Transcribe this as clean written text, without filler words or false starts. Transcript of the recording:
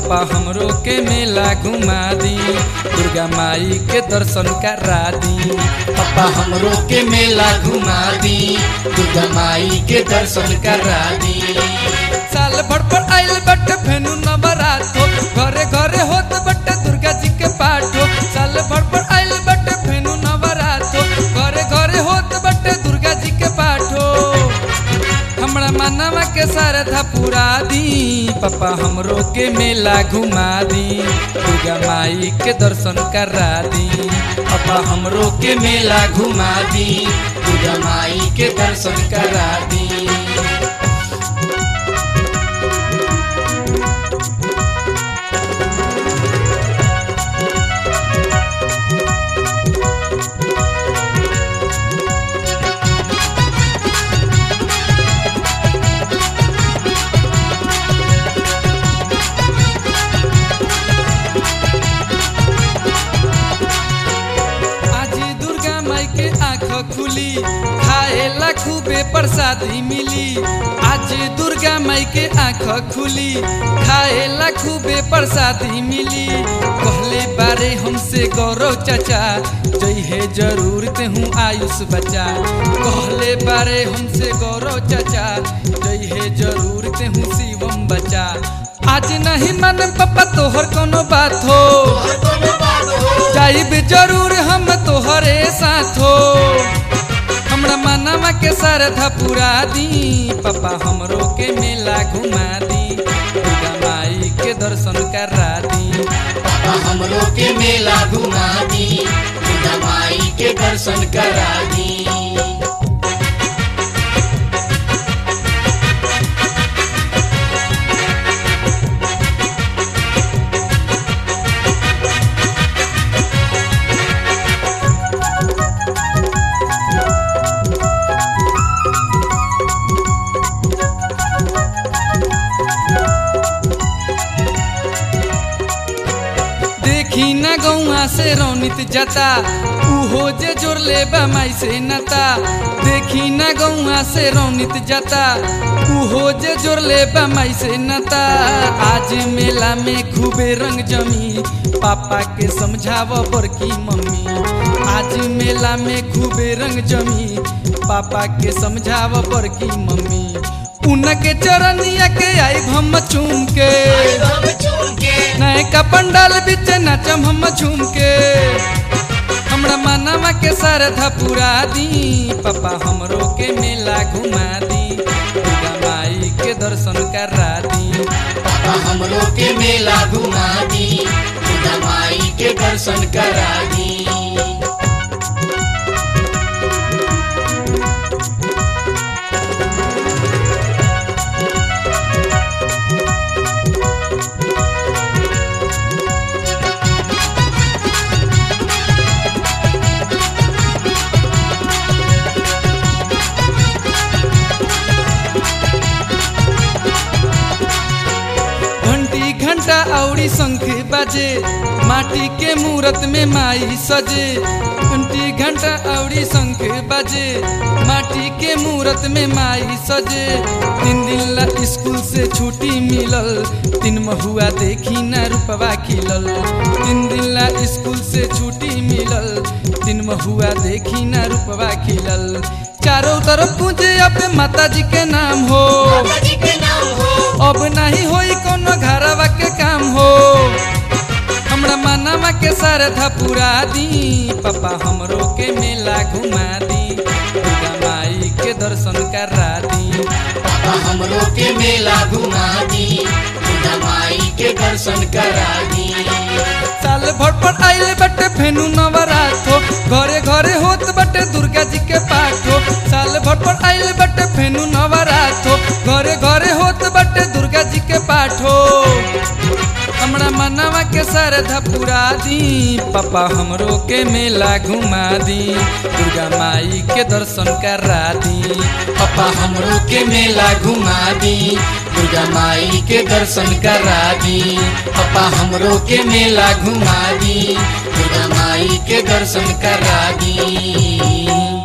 पापा हमरो के मेला घुमा दी, दुर्गा माई के दर्शन करा दी। पापा हमरो के मेला घुमा दी, दुर्गा माई के दर्शन करा दी। साल भर पर आइल बट फेनु नवरात हो, घरे घरे होत बट दुर्गा जी के पाठ हो। साल भर पर आइल बट फेनु नवरात हो, घरे घरे होत बट दुर्गा जी के पाठ हो। हमरा मनवा के श्रद्धा पूरा दी, पापा हमरो के मेला घुमा दी, दुर्गा माई के दर्शन करा दी। पापा हमरो के मेला घुमा दी, दुर्गा माई के दर्शन करा दी। खुली खाएला खूबे प्रसादी मिली। आज दुर्गा माई के आँख खुली खाएला खूबे प्रसादी मिली। कहले बारे हमसे गौरव चाचा, जई है जरूर तेहूँ आयुष बचा। कहले बारे हमसे गौरव चाचा, जई है जरूर तेहूँ शिवम बचा। आज नहीं मन पापा तोहर कोनो बात हो, जाइब जरूर हम तोहरे साथ हो। हमरा मनवा के श्रद्धा पूरा दी, पापा हमरो के मेला घुमा दी, दुर्गा माई के दर्शन करा दी। पापा हमरो के मेला घुमा दी, दुर्गा माई के दर्शन करा दी। देखी न गौआ से रौनित जाता, उहो जे जोर ले माई से नता। देखी न गौआ से रौनित जाता, उहो जे जोर ले माई से नता। आज मेला में खूबे रंग जमी, पापा के समझाव बड़की मम्मी। आज मेला में खूबे रंग जमी, पापा के समझाव बड़की मम्मी। उनके चरनिया के आई हम चूम के, नए का पंडाल बिच नाचम हम झूम के। हमरा मनवा के श्रद्धा पूरा दी, पापा हमरो के मेला घुमा दी, दुर्गा माई के दर्शन करा दी। पापा हमरो के मेला घुमा दी, दुर्गा माई के दर्शन करा दी। घंटा औरी शंख बजे, माटी के मूरत में माई सजे। 20 घंटा औरी शंख बजे, माटी के मूरत में माई सजे। 3 दिन ला स्कूल से छुट्टी मिलल, 3 महुआ देखी न रूपवा खिलल। 3 दिन ला स्कूल से छुट्टी मिलल, 3 महुआ देखी न रूपवा खिलल। चारों तरफ पूजे अब माता जी के नाम हो, अब नहीं होई कोनो घरवा के काम हो। हमरा मनवा के श्रद्धा पूरा दी, पापा हमरो के मेला घुमा दी, दुर्गा माई के दर्शन करा दी। पापा हमरो के मेला घुमा दी, दुर्गा माई के दर्शन करा दी। साल भर पर आइल बटे फेनु नवरात हो, घरे घरे होत बटे दुर्गा जी के पाठ हो। साल भर पर आइल बटे फेनु नवरात हो, घरे घरे होत बटे दुर्गा जी के पाठ हो। हमरा मनवा के श्रद्धा पूरा दी, पापा हमरो के मेला घुमा दी, दुर्गा माई के दर्शन करा दी। पापा हमरो के मेला घुमा दी, दुर्गा माई के दर्शन करा दी। पापा हमरो के मेला घुमा दी, दुर्गा माई के दर्शन करा दी।